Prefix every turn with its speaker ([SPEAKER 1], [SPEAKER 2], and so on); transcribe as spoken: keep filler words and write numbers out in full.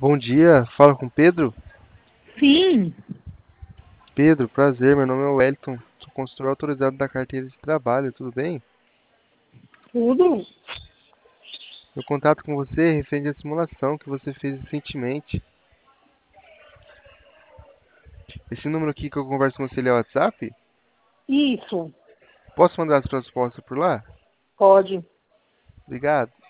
[SPEAKER 1] Bom dia, fala com Pedro?
[SPEAKER 2] Sim,
[SPEAKER 1] Pedro, prazer, meu nome é Wellington, sou consultor autorizado da carteira de trabalho, tudo bem?
[SPEAKER 2] tudo.
[SPEAKER 1] Meu contato com você é referente à simulação que você fez recentemente. Esse número aqui que eu converso com você ele é o WhatsApp?
[SPEAKER 2] Isso,
[SPEAKER 1] Posso mandar as suas respostas por lá?
[SPEAKER 2] pode.
[SPEAKER 1] Obrigado.